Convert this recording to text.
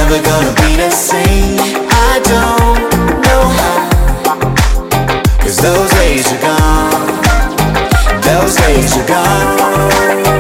never gonna be the same. I don't know how, 'cause those days are gone. Those days are gone.